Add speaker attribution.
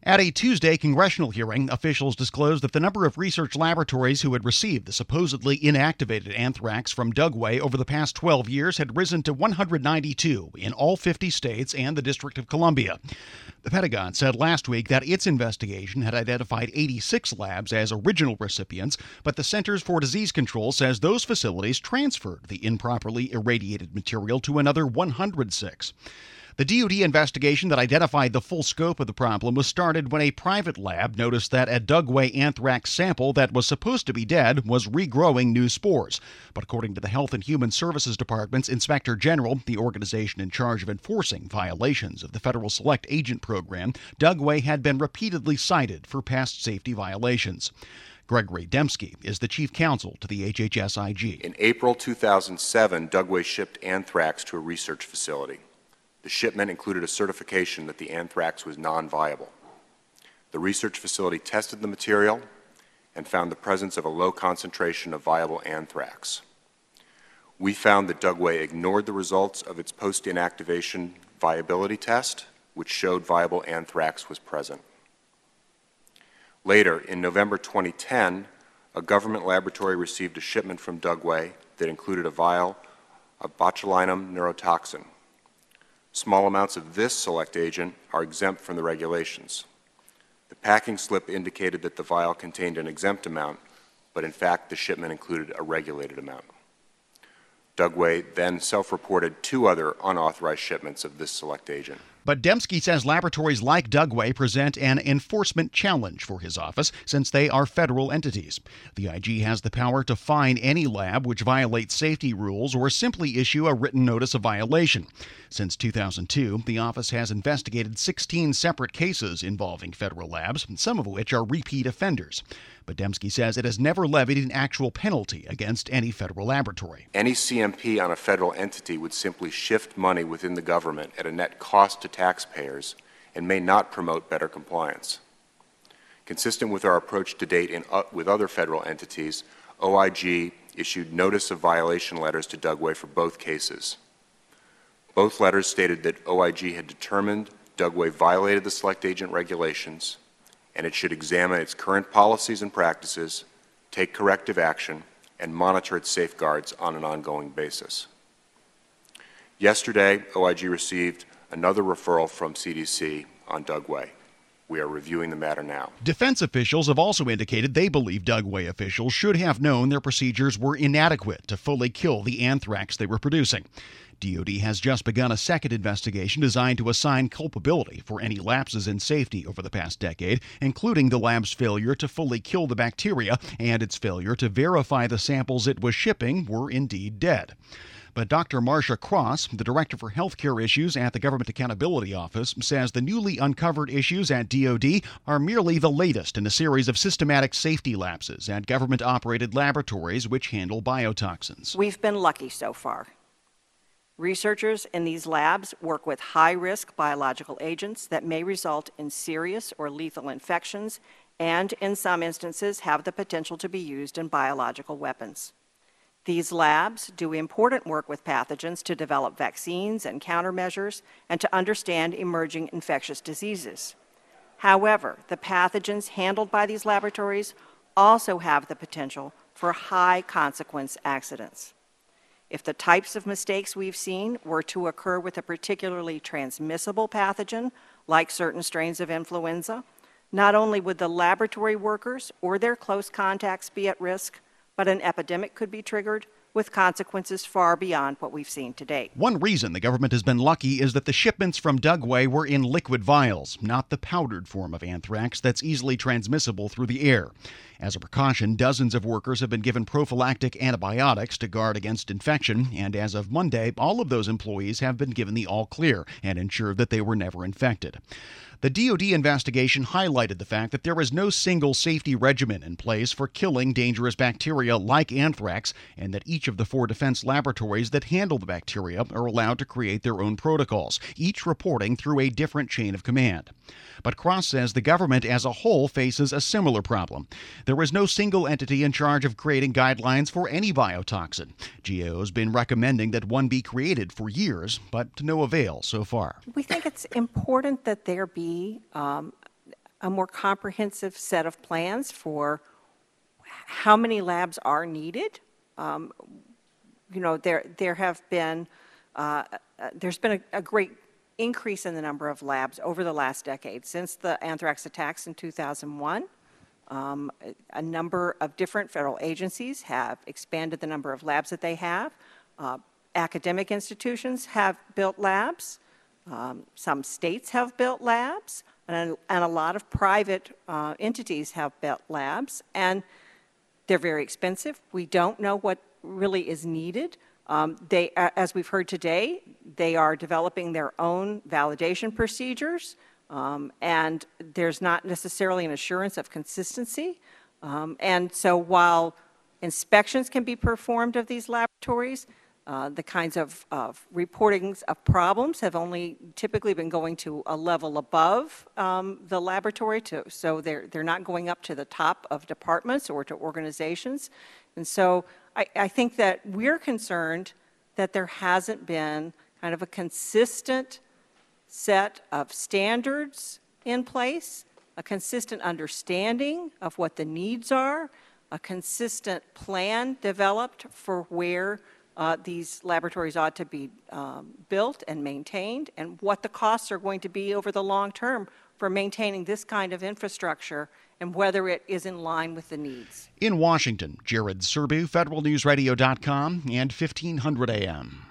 Speaker 1: At a Tuesday congressional hearing, officials disclosed that the number of research laboratories who had received the supposedly inactivated anthrax from Dugway over the past 12 years had risen to 192 in all 50 states and the District of Columbia. The Pentagon said last week that its investigation had identified 86 labs as original recipients, but the Centers for Disease Control says those facilities transferred the improperly irradiated material to another 106. The DoD investigation that identified the full scope of the problem was started when a private lab noticed that a Dugway anthrax sample that was supposed to be dead was regrowing new spores. But according to the Health and Human Services Department's Inspector General, the organization in charge of enforcing violations of the Federal Select Agent Program, Dugway had been repeatedly cited for past safety violations. Gregory Dembski is the chief counsel to the HHSIG.
Speaker 2: In April 2007, Dugway shipped anthrax to a research facility. The shipment included a certification that the anthrax was non-viable. The research facility tested the material and found the presence of a low concentration of viable anthrax. We found that Dugway ignored the results of its post-inactivation viability test, which showed viable anthrax was present. Later, in November 2010, a government laboratory received a shipment from Dugway that included a vial of botulinum neurotoxin. Small amounts of this select agent are exempt from the regulations. The packing slip indicated that the vial contained an exempt amount, but in fact the shipment included a regulated amount. Dugway then self-reported 2 other unauthorized shipments of this select agent.
Speaker 1: But Dembski says laboratories like Dugway present an enforcement challenge for his office since they are federal entities. The IG has the power to fine any lab which violates safety rules or simply issue a written notice of violation. Since 2002, the office has investigated 16 separate cases involving federal labs, some of which are repeat offenders. But Dembski says it has never levied an actual penalty against any federal laboratory.
Speaker 2: Any CMP on a federal entity would simply shift money within the government at a net cost to taxpayers and may not promote better compliance. Consistent with our approach to date with other federal entities, OIG issued notice of violation letters to Dugway for both cases. Both letters stated that OIG had determined Dugway violated the select agent regulations and it should examine its current policies and practices, take corrective action, and monitor its safeguards on an ongoing basis. Yesterday, OIG received another referral from CDC on Dugway. We are reviewing the matter now.
Speaker 1: Defense officials have also indicated they believe Dugway officials should have known their procedures were inadequate to fully kill the anthrax they were producing. DoD has just begun a second investigation designed to assign culpability for any lapses in safety over the past decade, including the lab's failure to fully kill the bacteria and its failure to verify the samples it was shipping were indeed dead. But Dr. Marcia Cross, the Director for Healthcare Issues at the Government Accountability Office, says the newly uncovered issues at DoD are merely the latest in a series of systematic safety lapses at government-operated laboratories which handle biotoxins.
Speaker 3: We've been lucky so far. Researchers in these labs work with high-risk biological agents that may result in serious or lethal infections and, in some instances, have the potential to be used in biological weapons. These labs do important work with pathogens to develop vaccines and countermeasures and to understand emerging infectious diseases. However, the pathogens handled by these laboratories also have the potential for high-consequence accidents. If the types of mistakes we've seen were to occur with a particularly transmissible pathogen, like certain strains of influenza, not only would the laboratory workers or their close contacts be at risk, but an epidemic could be triggered with consequences far beyond what we've seen to date.
Speaker 1: One reason the government has been lucky is that the shipments from Dugway were in liquid vials, not the powdered form of anthrax that's easily transmissible through the air. As a precaution, dozens of workers have been given prophylactic antibiotics to guard against infection, and as of Monday, all of those employees have been given the all-clear and ensured that they were never infected. The DoD investigation highlighted the fact that there is no single safety regimen in place for killing dangerous bacteria like anthrax, and that each of the 4 defense laboratories that handle the bacteria are allowed to create their own protocols, each reporting through a different chain of command. But Cross says the government as a whole faces a similar problem. There is no single entity in charge of creating guidelines for any biotoxin. GAO has been recommending that one be created for years, but to no avail so far.
Speaker 3: We think it's important that there be a more comprehensive set of plans for how many labs are needed. There have been, there's been a great increase in the number of labs over the last decade. Since the anthrax attacks in 2001, a number of different federal agencies have expanded the number of labs that they have. Academic institutions have built labs. Some states have built labs, and a lot of private entities have built labs, and they're very expensive. We don't know what really is needed. As we've heard today, they are developing their own validation procedures, and there's not necessarily an assurance of consistency. And so while inspections can be performed of these laboratories, the kinds of reportings of problems have only typically been going to a level above the laboratory, so they're not going up to the top of departments or to organizations. And so I think that we're concerned that there hasn't been kind of a consistent set of standards in place, a consistent understanding of what the needs are, a consistent plan developed for where these laboratories ought to be built and maintained, and what the costs are going to be over the long term for maintaining this kind of infrastructure, and whether it is in line with the needs.
Speaker 1: In Washington, Jared Serbu, federalnewsradio.com and 1500 AM.